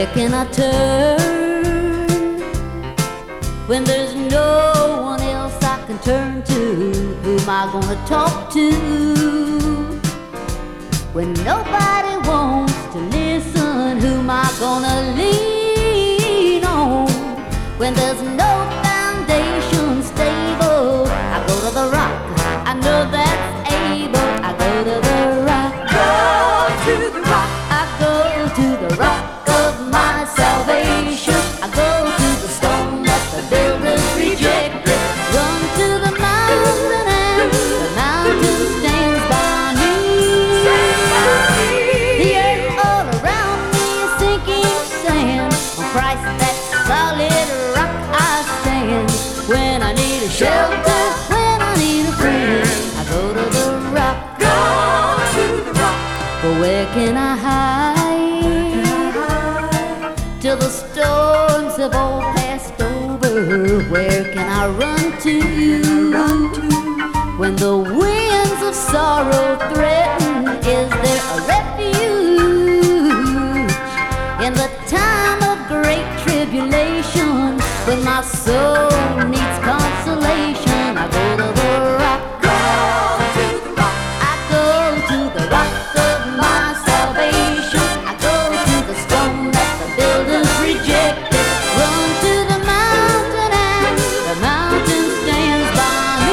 can I turn when there's no one else I can turn to? Who am I gonna talk to when nobody wants to listen? Who am I gonna lean on when there's no foundation stable? I go to the rock, I know that's able. I go to the rock, Go to the rock. I go to the rock of my salvation. I go to the stone that the builders rejected. Run to the mountain and the mountain stands by me. The earth all around me is sinking sand. On Christ, that solid rock I stand. When I need a shelter, when I need a friend, I go to the rock. Go to the rock. But where can I hide till the storms have all passed over? Where can I run to when the winds of sorrow threaten? Is there a refuge in the time of great tribulation? When my soul needs consolation, I go to the rock. Go to the rock. I go to the rock of my salvation. I go to the stone that the builders rejected. Run to the mountain and the mountain stands by me.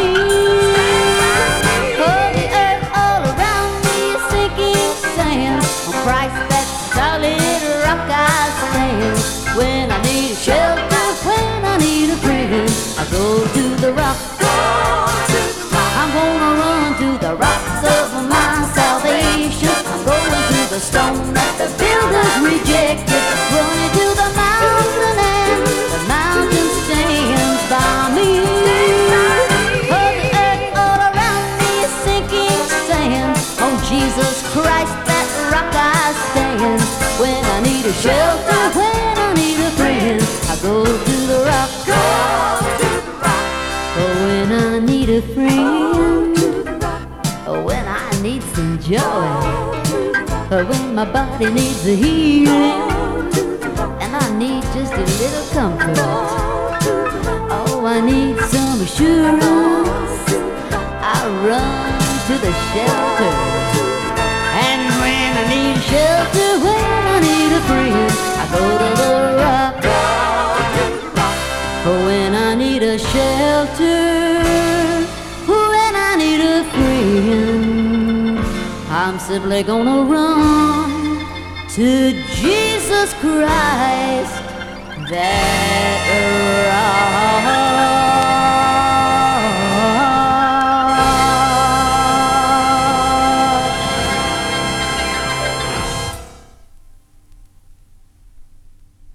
For the earth all around me is sinking sand. On Christ, that solid rock I stand. When I need a shelter, when I need a friend, I go to the rock. Go to the rock. I'm gonna run to the rocks of my salvation. I'm going to the stone that the builders rejected. Running to the mountain and the mountain stands by me. For the earth all around me is sinking sand. On Jesus Christ, that rock I stand. When I need a shelter, when I need a friend, I go to the rock. Go to the rock. Oh, when I need a friend, To the rock. oh, when I need some joy, or when my body needs a healing, and I need just a little comfort. Oh, I need some assurance. I run to the shelter. And when I need shelter, when I need a friend, I go to the rock. Go to the rock. Oh, when I need a shelter, when I need a friend, I'm simply gonna run to Jesus Christ, that